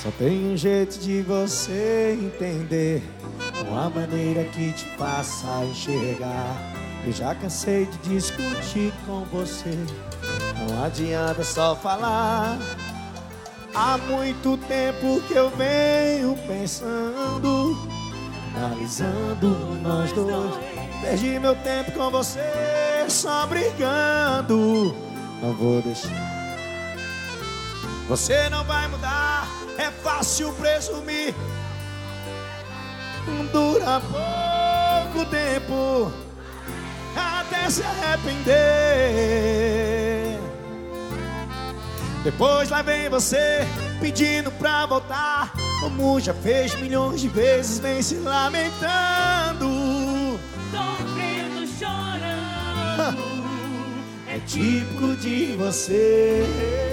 Só tem um jeito de você entender, uma maneira que te faça enxergar. Eu já cansei de discutir com você, não adianta só falar. Há muito tempo que eu venho pensando, analisando nós dois. Perdi meu tempo com você, só brigando. Não vou deixar. Você não vai mudar, é fácil presumir. Dura pouco tempo até se arrepender. Depois lá vem você pedindo pra voltar, como já fez milhões de vezes, vem se lamentando, sofrendo, chorando. É típico de você.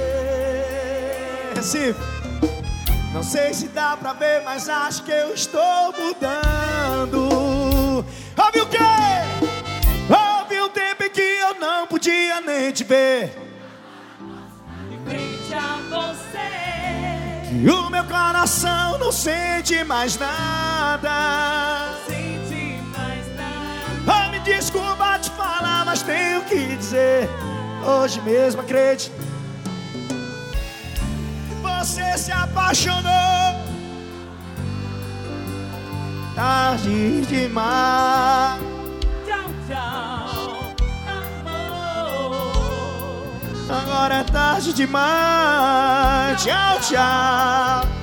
Recife. Não sei se dá pra ver, mas acho que eu estou mudando. Houve o quê? Houve um tempo em que eu não podia nem te ver, Em frente a você, e o meu coração não sente mais nada. senti mais nada. Oh, me desculpa te falar, mas tenho que dizer, hoje mesmo acredito, você se apaixonou tarde demais. Tchau, tchau, amor. Agora é tarde demais. Tchau, tchau.